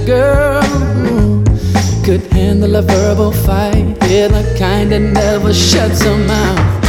girl who could handle a verbal fight. Yeah, the kind that never shuts her mouth.